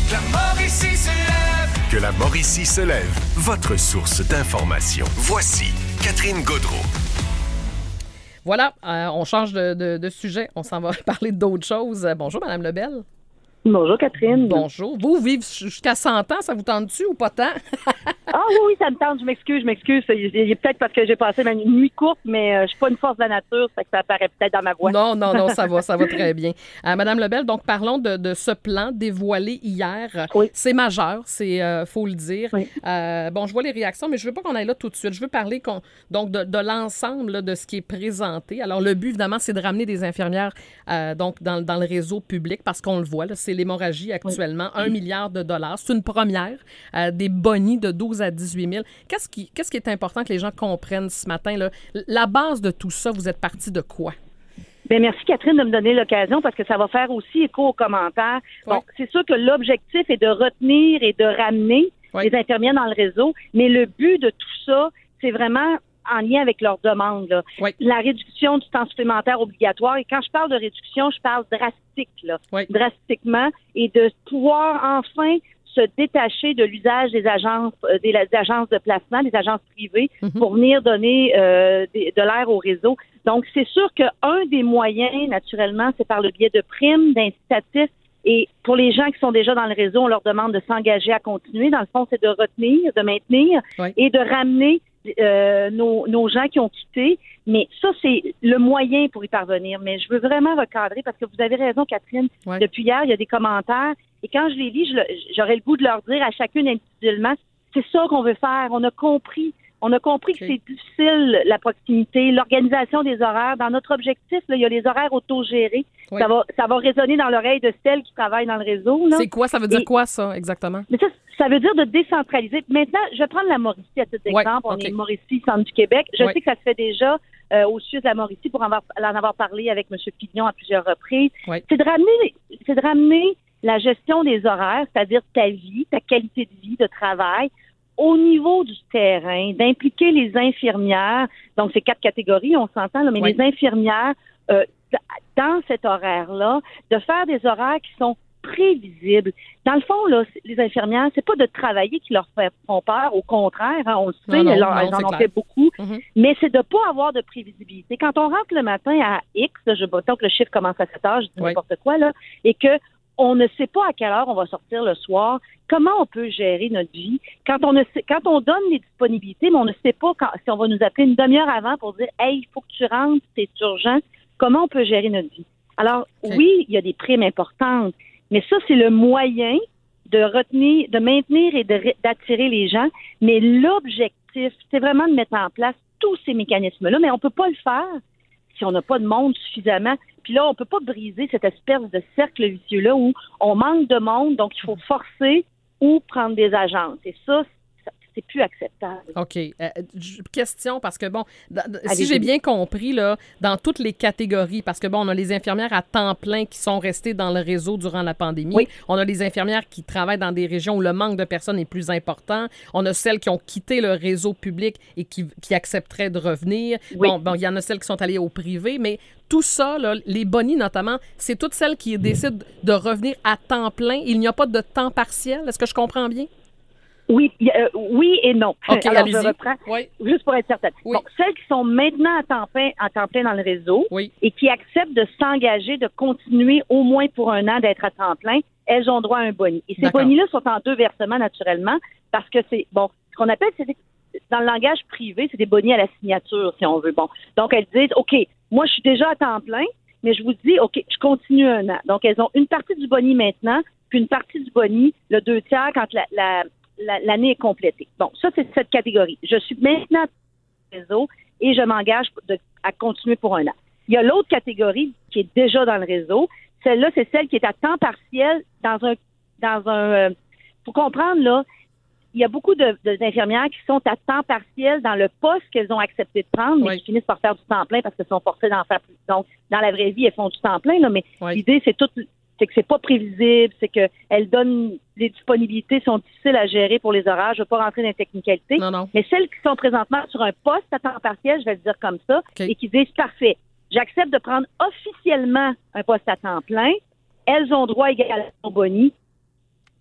La Mauricie se lève. Que la Mauricie se lève, votre source d'information. Voici Catherine Gaudreault. Voilà, on change de sujet. On s'en va parler d'autres choses. Bonjour, Mme Lebel. Bonjour, Catherine. Bonjour. Vous vivez jusqu'à 100 ans, ça vous tente-tu ou pas tant? Ah oui, ça me tente. Je m'excuse. Il est peut-être parce que j'ai passé ma nuit courte, mais je suis pas une force de la nature, ça fait que ça apparaît peut-être dans ma voix. Non, ça va très bien. Madame Lebel, donc parlons de ce plan dévoilé hier. Oui. C'est majeur, faut le dire. Oui. Bon, je vois les réactions, mais je veux pas qu'on aille là tout de suite. Je veux parler donc de l'ensemble là, de ce qui est présenté. Alors, le but, évidemment, c'est de ramener des infirmières donc dans le réseau public, parce qu'on le voit, là, c'est l'hémorragie actuellement, 1 milliard de dollars. C'est une première, des bonis de 12 à 18 000. Qu'est-ce qui est important que les gens comprennent ce matin, là? La base de tout ça, vous êtes parti de quoi? Bien, merci, Catherine, de me donner l'occasion parce que ça va faire aussi écho aux commentaires. Oui. Bon, c'est sûr que l'objectif est de retenir et de ramener les infirmières dans le réseau, mais le but de tout ça, c'est vraiment en lien avec leurs demandes. Là. Oui. La réduction du temps supplémentaire obligatoire. Et quand je parle de réduction, je parle drastique, là. Oui. Drastiquement. Et de pouvoir enfin se détacher de l'usage des agences de placement, des agences privées, pour venir donner de l'air au réseau. Donc, c'est sûr qu'un des moyens, naturellement, c'est par le biais de primes, d'incitatifs. Et pour les gens qui sont déjà dans le réseau, on leur demande de s'engager à continuer. Dans le fond, c'est de retenir, de maintenir et de ramener nos gens qui ont quitté. Mais ça, c'est le moyen pour y parvenir. Mais je veux vraiment recadrer parce que vous avez raison, Catherine. Ouais. Depuis hier, il y a des commentaires. Et quand je les lis, j'aurais le goût de leur dire à chacune individuellement, c'est ça qu'on veut faire. On a compris que c'est difficile, la proximité, l'organisation des horaires. Dans notre objectif, là, il y a les horaires autogérés. Oui. Ça va résonner dans l'oreille de celles qui travaillent dans le réseau. Là. C'est quoi? Ça veut dire quoi, ça, exactement? Mais ça veut dire de décentraliser. Maintenant, je vais prendre la Mauricie à titre d'exemple. On est Mauricie, centre du Québec. Je sais que ça se fait déjà au sud de la Mauricie pour en avoir parlé avec M. Pignon à plusieurs reprises. Oui. C'est de ramener la gestion des horaires, c'est-à-dire ta vie, ta qualité de vie, de travail, au niveau du terrain, d'impliquer les infirmières, donc c'est 4 catégories, on s'entend, là, mais les infirmières, dans cet horaire-là, de faire des horaires qui sont prévisibles. Dans le fond, là, les infirmières, c'est pas de travailler qui leur font peur, au contraire, hein, on le sait, elles en ont fait beaucoup, mais c'est de pas avoir de prévisibilité. Quand on rentre le matin à X, là, tant que le chiffre commence à 7 heures, je dis n'importe quoi, là, et que on ne sait pas à quelle heure on va sortir le soir. Comment on peut gérer notre vie? Quand on donne les disponibilités, mais on ne sait pas si on va nous appeler une demi-heure avant pour dire « Hey, il faut que tu rentres, c'est urgent », comment on peut gérer notre vie? Alors, oui, il y a des primes importantes, mais ça, c'est le moyen de retenir, de maintenir et d'attirer les gens. Mais l'objectif, c'est vraiment de mettre en place tous ces mécanismes-là, mais on ne peut pas le faire si on n'a pas de monde suffisamment. Puis là, on peut pas briser cette espèce de cercle vicieux-là où on manque de monde, donc il faut forcer ou prendre des agences. Et ça, c'est plus acceptable. OK. Question, parce que, bon, si j'ai bien compris, là, dans toutes les catégories, parce que, bon, on a les infirmières à temps plein qui sont restées dans le réseau durant la pandémie. Oui. On a les infirmières qui travaillent dans des régions où le manque de personnes est plus important. On a celles qui ont quitté le réseau public et qui accepteraient de revenir. Oui. Bon, il y en a celles qui sont allées au privé, mais tout ça, là, les bonis notamment, c'est toutes celles qui décident de revenir à temps plein. Il n'y a pas de temps partiel. Est-ce que je comprends bien? Oui, oui et non. OK, alors, allez-y. je reprends, juste pour être certaine. Oui. Bon, celles qui sont maintenant à temps plein dans le réseau et qui acceptent de s'engager, de continuer au moins pour 1 an d'être à temps plein, elles ont droit à un boni. Et ces bonis-là sont en 2 versements, naturellement, parce que c'est, bon, ce qu'on appelle, dans le langage privé, c'est des bonis à la signature, si on veut. Bon, donc, elles disent, OK, moi, je suis déjà à temps plein, mais je vous dis, OK, je continue 1 an. Donc, elles ont une partie du boni maintenant, puis une partie du boni, le 2/3, quand l'année est complétée. Bon, ça, c'est cette catégorie. Je suis maintenant dans le réseau et je m'engage à continuer pour 1 an. Il y a l'autre catégorie qui est déjà dans le réseau. Celle-là, c'est celle qui est à temps partiel dans un faut comprendre, là, il y a beaucoup d'infirmières qui sont à temps partiel dans le poste qu'elles ont accepté de prendre, mais qui finissent par faire du temps plein parce qu'elles sont forcées d'en faire plus. Donc, dans la vraie vie, elles font du temps plein, là, mais l'idée, c'est que c'est pas prévisible, c'est qu'elles donnent les disponibilités sont difficiles à gérer pour les horaires. Je ne veux pas rentrer dans les technicalités. Non. Mais celles qui sont présentement sur un poste à temps partiel, je vais le dire comme ça, et qui disent parfait, j'accepte de prendre officiellement un poste à temps plein, elles ont droit également au boni.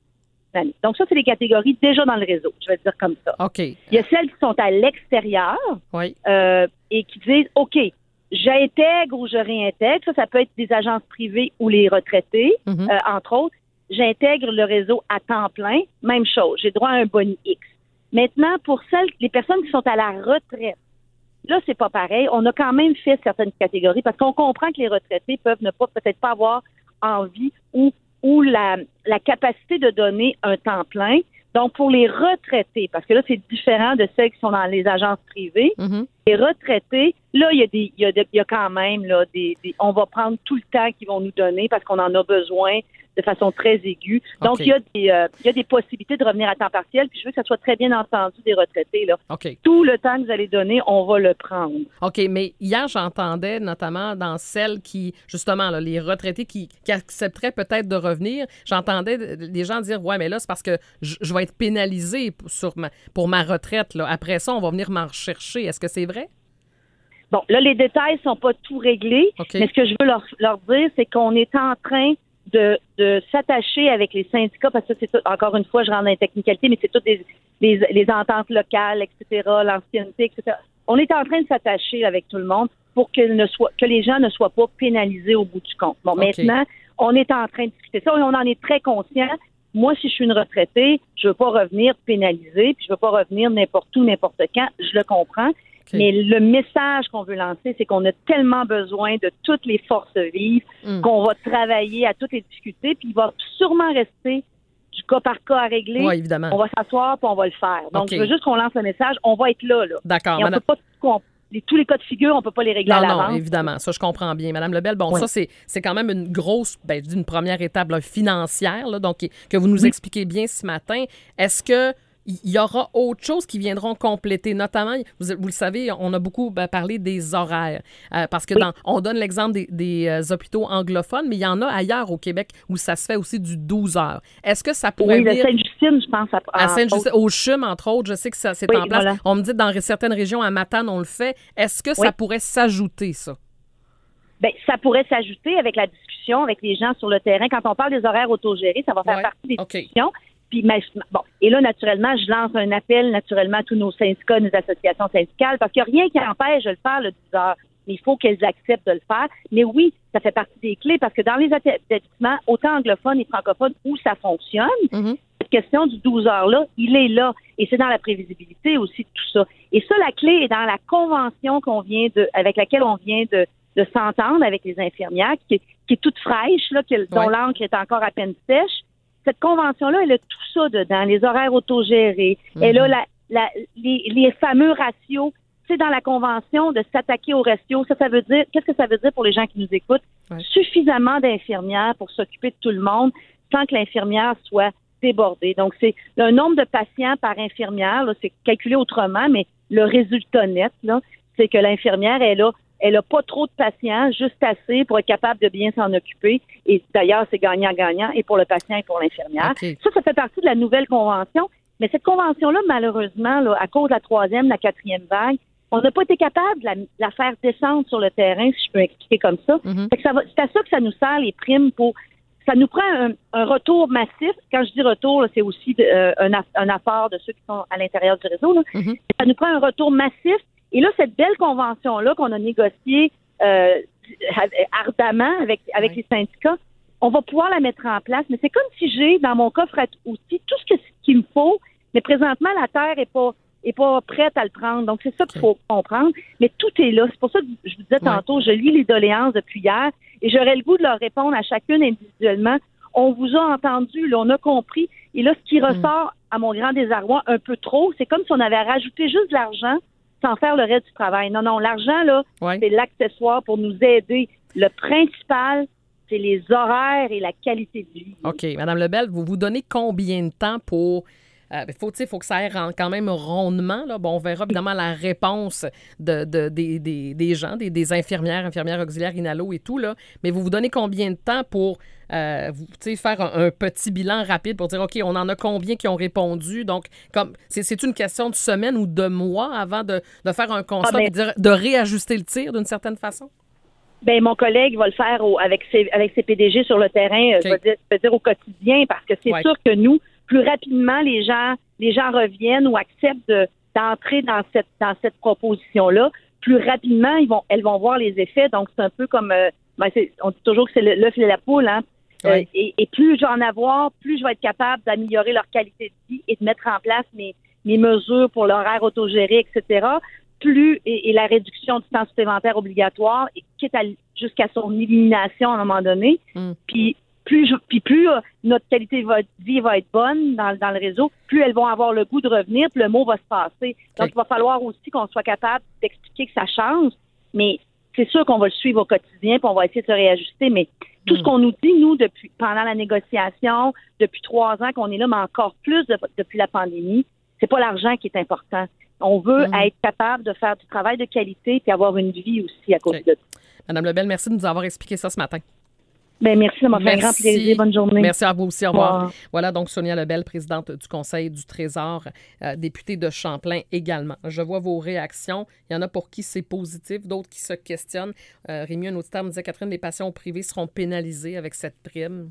année. Donc, ça, c'est les catégories déjà dans le réseau, je vais dire comme ça. OK. Il y a celles qui sont à l'extérieur Oui. et qui disent, OK, j'intègre ou je réintègre. Ça peut être des agences privées ou les retraités, entre autres. J'intègre le réseau à temps plein, même chose. J'ai droit à un boni X. Maintenant, pour les personnes qui sont à la retraite, là, c'est pas pareil. On a quand même fait certaines catégories parce qu'on comprend que les retraités peuvent peut-être pas avoir envie ou la capacité de donner un temps plein. Donc, pour les retraités, parce que là, c'est différent de celles qui sont dans les agences privées, les retraités, là, il y a quand même, là, on va prendre tout le temps qu'ils vont nous donner parce qu'on en a besoin de façon très aiguë. Donc, il y a des possibilités de revenir à temps partiel, puis je veux que ça soit très bien entendu des retraités, là. Tout le temps que vous allez donner, on va le prendre. OK, mais hier, j'entendais notamment dans celles qui, justement, là, les retraités qui accepteraient peut-être de revenir, j'entendais des gens dire, ouais, mais là, c'est parce que je vais être pénalisé pour ma retraite, là. Après ça, on va venir m'en rechercher. Est-ce que c'est vrai? Bon, là, les détails sont pas tout réglés, mais ce que je veux leur dire, c'est qu'on est en train de s'attacher avec les syndicats, parce que c'est tout, encore une fois, je rentre dans les technicalités, mais c'est toutes les ententes locales, etc., l'ancienneté, etc. On est en train de s'attacher avec tout le monde pour que les gens ne soient pas pénalisés au bout du compte. Bon, maintenant, on est en train de discuter ça, et on en est très conscient. Moi, si je suis une retraitée, je veux pas revenir pénalisée, puis je veux pas revenir n'importe où, n'importe quand, je le comprends. Mais le message qu'on veut lancer, c'est qu'on a tellement besoin de toutes les forces vives qu'on va travailler à toutes les difficultés, puis il va sûrement rester du cas par cas à régler. Oui, évidemment. On va s'asseoir, puis on va le faire. Donc, je veux juste qu'on lance le message. On va être là. D'accord. Et on peut pas tous les cas de figure, on peut pas les régler à l'avance. Non, évidemment. Ça, je comprends bien. Madame Lebel, bon, ça, c'est quand même une grosse, une première étape là, financière, là, donc que vous nous expliquez bien ce matin. Est-ce que il y aura autre chose qui viendront compléter, notamment, vous le savez, on a beaucoup parlé des horaires, parce que on donne l'exemple des hôpitaux anglophones, mais il y en a ailleurs au Québec où ça se fait aussi du 12 heures. Est-ce que ça pourrait venir... Oui, Sainte-Justine, je pense. À Sainte-Justine, au CHUM, entre autres, je sais que ça c'est en place. Voilà. On me dit dans certaines régions, à Matane, on le fait. Est-ce que ça pourrait s'ajouter, ça? Bien, ça pourrait s'ajouter avec la discussion avec les gens sur le terrain. Quand on parle des horaires autogérés, ça va faire partie des discussions. Puis, bon, et là, naturellement, je lance un appel, naturellement, à tous nos syndicats, nos associations syndicales, parce qu'il n'y a rien qui empêche de le faire le 10 heures. Mais il faut qu'elles acceptent de le faire. Mais oui, ça fait partie des clés, parce que dans les établissements, autant anglophones et francophones, où ça fonctionne, cette question du 12 heures-là, il est là. Et c'est dans la prévisibilité aussi de tout ça. Et ça, la clé est dans la convention avec laquelle on vient de s'entendre avec les infirmières, qui est toute fraîche, là, dont l'encre est encore à peine sèche. Cette convention-là, elle a tout ça dedans, les horaires autogérés. Elle a les fameux ratios. C'est dans la convention de s'attaquer aux ratios. Ça veut dire, qu'est-ce que ça veut dire pour les gens qui nous écoutent? Suffisamment d'infirmières pour s'occuper de tout le monde sans que l'infirmière soit débordée. Donc, c'est le nombre de patients par infirmière, là, c'est calculé autrement, mais le résultat net, là, c'est que l'infirmière, elle a pas trop de patients, juste assez pour être capable de bien s'en occuper. Et d'ailleurs, c'est gagnant-gagnant, et pour le patient et pour l'infirmière. Ça fait partie de la nouvelle convention. Mais cette convention-là, malheureusement, là, à cause de la 3e, la 4e vague, on n'a pas été capable de la faire descendre sur le terrain, si je peux expliquer comme ça. Fait que c'est à ça que ça nous sert, les primes, ça nous prend un retour massif. Quand je dis retour, là, c'est aussi un apport de ceux qui sont à l'intérieur du réseau. Là. Ça nous prend un retour massif. Et là, cette belle convention-là qu'on a négociée ardemment avec les syndicats, on va pouvoir la mettre en place. Mais c'est comme si j'ai dans mon coffre à outils tout ce qu'il me faut, mais présentement, la Terre est pas prête à le prendre. Donc, c'est ça qu'il faut comprendre. Mais tout est là. C'est pour ça que je vous disais tantôt, je lis les doléances depuis hier et j'aurais le goût de leur répondre à chacune individuellement. On vous a entendu, là, on a compris. Et là, ce qui ressort, à mon grand désarroi, un peu trop, c'est comme si on avait rajouté juste de l'argent sans faire le reste du travail. Non, l'argent, là, c'est l'accessoire pour nous aider. Le principal, c'est les horaires et la qualité de vie. OK. Madame Lebel, vous donnez combien de temps pour... faut que ça aille quand même rondement. Là. Bon, on verra évidemment la réponse des gens, des infirmières auxiliaires Inalo et tout. Là. Mais vous donnez combien de temps pour faire un petit bilan rapide pour dire, OK, on en a combien qui ont répondu? Donc, c'est une question de semaines ou de mois avant de faire un constat et de réajuster le tir d'une certaine façon? Ben, mon collègue va le faire avec ses PDG sur le terrain, je veux dire au quotidien, parce que c'est sûr que nous, plus rapidement les gens reviennent ou acceptent d'entrer dans cette proposition-là, plus rapidement elles vont voir les effets. Donc c'est un peu comme on dit toujours que c'est l'œuf et la poule, hein. Oui. Et plus je vais en avoir, plus je vais être capable d'améliorer leur qualité de vie et de mettre en place mes mesures pour l'horaire autogéré, etc. Plus et la réduction du temps supplémentaire obligatoire, quitte jusqu'à son élimination à un moment donné. Puis plus notre qualité de vie va être bonne dans le réseau, plus elles vont avoir le goût de revenir, puis le mot va se passer. Donc, il va falloir aussi qu'on soit capable d'expliquer que ça change, mais c'est sûr qu'on va le suivre au quotidien, puis on va essayer de se réajuster, mais tout ce qu'on nous dit, nous, pendant la négociation, depuis 3 ans qu'on est là, mais encore plus depuis la pandémie, c'est pas l'argent qui est important. On veut être capable de faire du travail de qualité puis avoir une vie aussi à côté de ça. Madame Lebel, merci de nous avoir expliqué ça ce matin. Bien, merci, ça m'a fait un grand plaisir. Bonne journée. Merci à vous aussi. Au revoir. Voilà donc Sonia Lebel, présidente du Conseil du Trésor, députée de Champlain également. Je vois vos réactions. Il y en a pour qui c'est positif, d'autres qui se questionnent. Rémi, un auditeur me disait, Catherine, les patients privés seront pénalisés avec cette prime.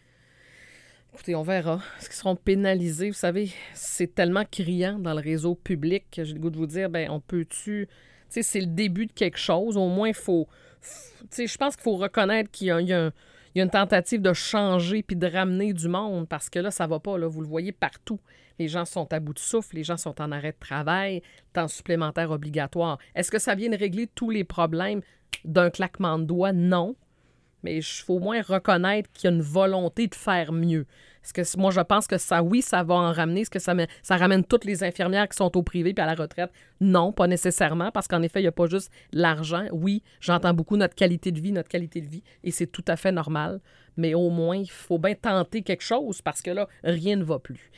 Écoutez, on verra. Est-ce qu'ils seront pénalisés? Vous savez, c'est tellement criant dans le réseau public que j'ai le goût de vous dire, on peut-tu... Tu sais, c'est le début de quelque chose. Au moins, il faut... Tu sais, je pense qu'il faut reconnaître qu'il y a une tentative de changer puis de ramener du monde parce que là, ça va pas. Là, vous le voyez partout. Les gens sont à bout de souffle, les gens sont en arrêt de travail, temps supplémentaire obligatoire. Est-ce que ça vient de régler tous les problèmes d'un claquement de doigts? Non. Mais il faut au moins reconnaître qu'il y a une volonté de faire mieux. Est-ce que moi, je pense que ça, oui, ça va en ramener. Est-ce que ça ramène toutes les infirmières qui sont au privé puis à la retraite? Non, pas nécessairement, parce qu'en effet, il n'y a pas juste l'argent. Oui, j'entends beaucoup notre qualité de vie, et c'est tout à fait normal. Mais au moins, il faut bien tenter quelque chose, parce que là, rien ne va plus.